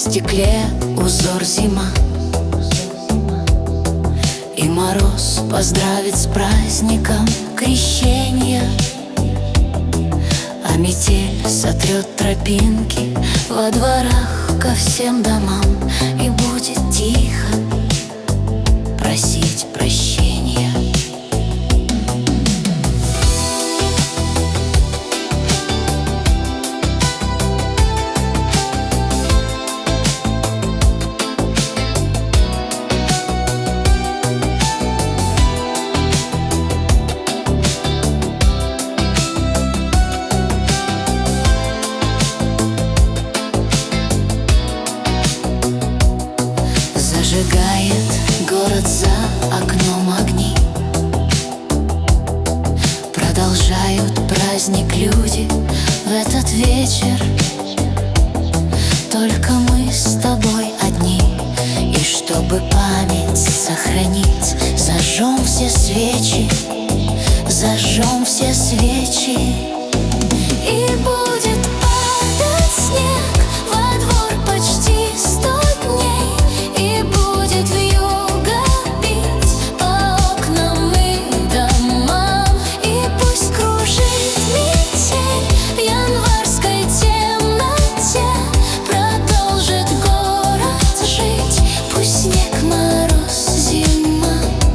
стекле узор зима, и мороз поздравит с праздником крещения, а метель сотрет тропинки во дворах ко всем домам, и будет тихо просить прощения. Зажигает город за окном огни, продолжают праздник люди в этот вечер. Только мы с тобой одни, и чтобы память сохранить, зажжем все свечи, зажжем все свечи. И будет падать снег во двор почти 100 дней, и будет вьюга бить по окнам и домам, и пусть кружит метель в январской темноте, продолжит город жить, пусть снег, мороз, зима.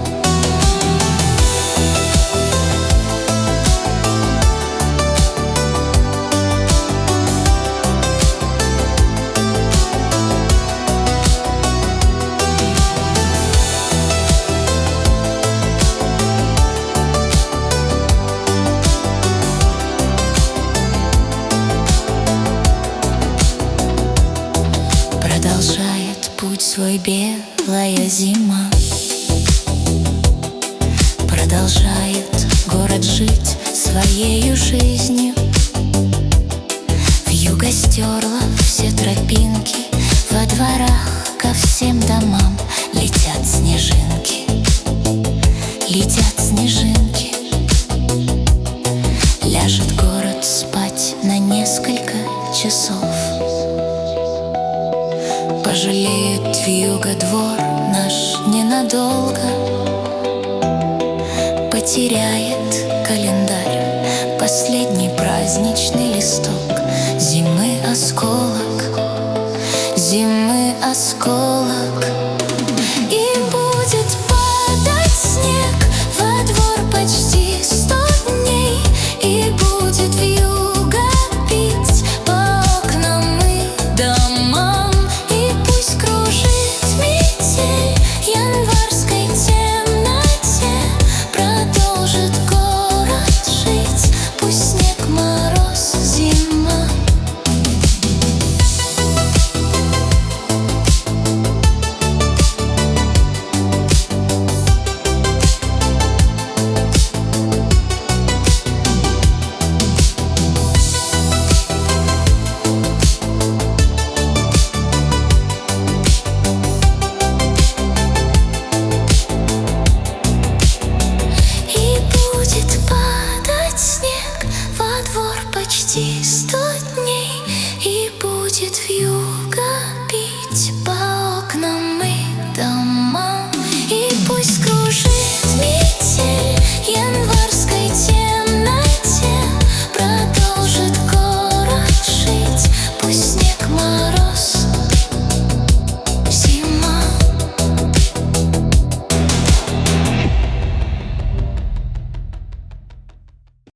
Продолжает путь свой белая зима, продолжает город жить своею жизнью. Вьюга стерла все тропинки, во дворах ко всем домам летят снежинки, летят снежинки. Ляжет город спать на несколько часов, пожалеет вьюга двор наш ненадолго, потеряет календарь последний праздничный листок зимы осколок, зимы осколок. И будет падать снег во двор почти 100 дней, и будет вьюга бить по окнам и домам, и пусть кружит метель в январской темноте, продолжит город жить, пусть снег, мороз, зима. И будет падать снег во двор почти 100